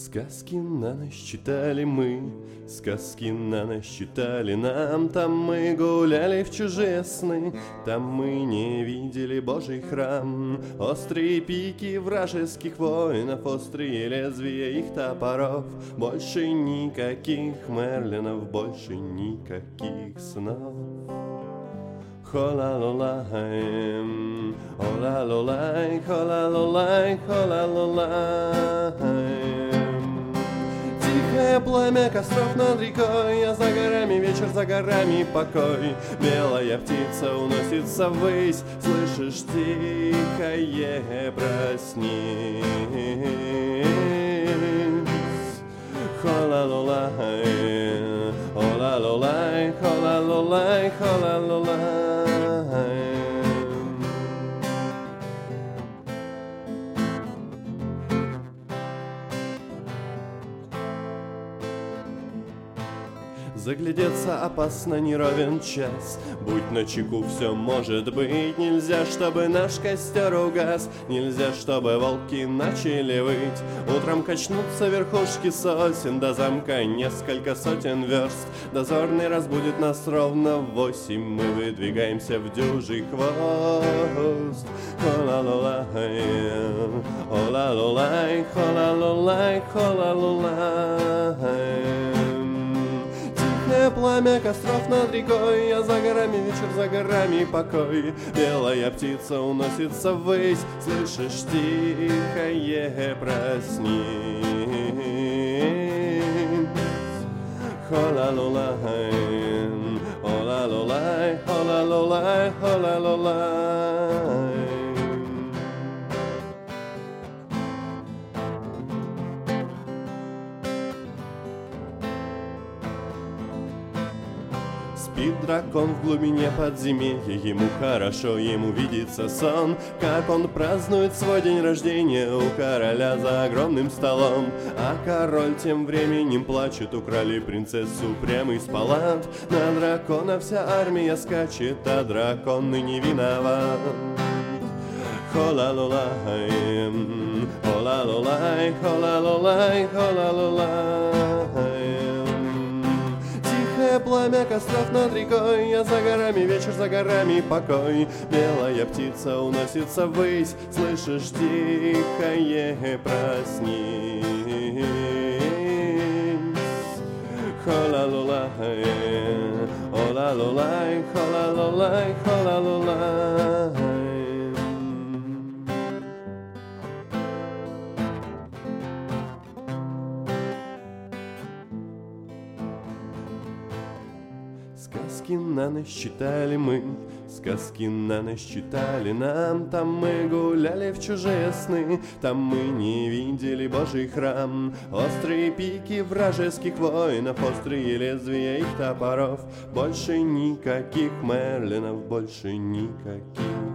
Сказки на ночь читали мы, сказки на ночь читали нам. Там мы гуляли в чужие сны, там мы не видели Божий храм. Острые пики вражеских воинов, острые лезвия их топоров. Больше никаких Мерлинов, больше никаких снов. Хола-лолай, ола-лолай, хола-лолай, хола-лолай. Тихое пламя костров над рекой, а за горами вечер, за горами покой. Белая птица уносится ввысь, слышишь, тихое, проснись. Хола-лолай, ола-лолай, хола-лолай, хола-лолай. Заглядеться опасно, не ровен час. Будь начеку, все может быть. Нельзя, чтобы наш костер угас, нельзя, чтобы волки начали выть. Утром качнутся верхушки сосен, до замка несколько сотен верст. Дозорный разбудит нас ровно в 8, мы выдвигаемся в дюжий хвост. Хола-лолай, ола-лолай, хола-лолай, хола-лолай. Пламя костров над рекой, а за горами вечер, за горами покой. Белая птица уносится ввысь, слышишь, тихое, проснись. Хола-лолай, ола-лолай, хола-лолай, хола-лолай. Спит дракон в глубине подземелья, ему хорошо, ему видится сон, как он празднует свой день рождения у короля за огромным столом. А король тем временем плачет, украли принцессу прямо из палат. На дракона вся армия скачет, а дракон не виноват. Хола-лолай, ола-лолай, хола-лолай, хола-лолай. Пламя костров над рекой, а за горами вечер, за горами покой. Белая птица уносится ввысь, слышишь, тихое, проснись. Хола-лолай, ола-лолай, хола-лолай, хола-лолай. Сказки на ночь читали мы, сказки на ночь читали нам. Там мы гуляли в чужие сны, там мы не видели Божий храм. Острые пики вражеских воинов, острые лезвия их топоров. Больше никаких Мерлинов, больше никаких